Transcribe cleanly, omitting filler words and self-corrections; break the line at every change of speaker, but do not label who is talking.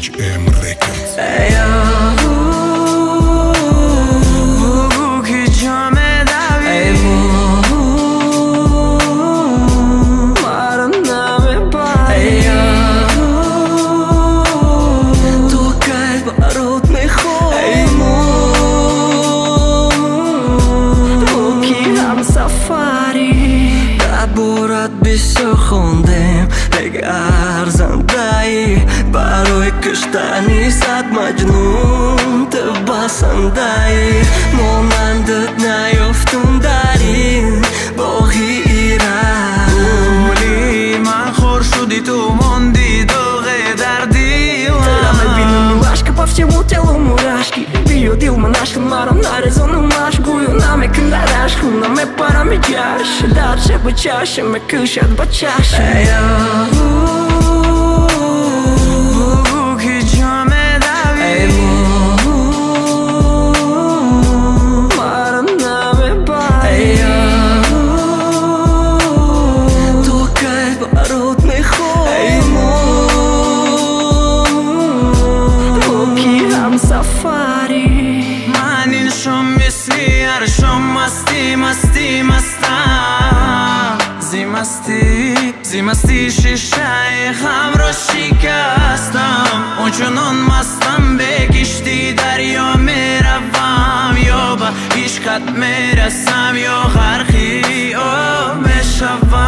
HM Records.
بگو که جام دوی مرا نمیبری تو قلب برات میخوام تو کی هم سفری دربارت بیشتر خوندم دیگه ارزنده ای برای کشتنی صد مجنون تو بسنده ای مانندت نیافتم در این باغی ایران ولی من خور شدی تو ماندی دوغه در دیوان Тераме били милашка по всему телу мурашки Бью дил монашка марам на резону машгую намек на рашку но ме парами чаще дальше бы чаще ме кушат бы чаще من این شم مثلی هر شم مستی مستی مستم زی مستی شیشه خم را شکستم اونچنان مستم به کشتی دریا میروم یا به عشقت میرسم یا غرقی آب میشوم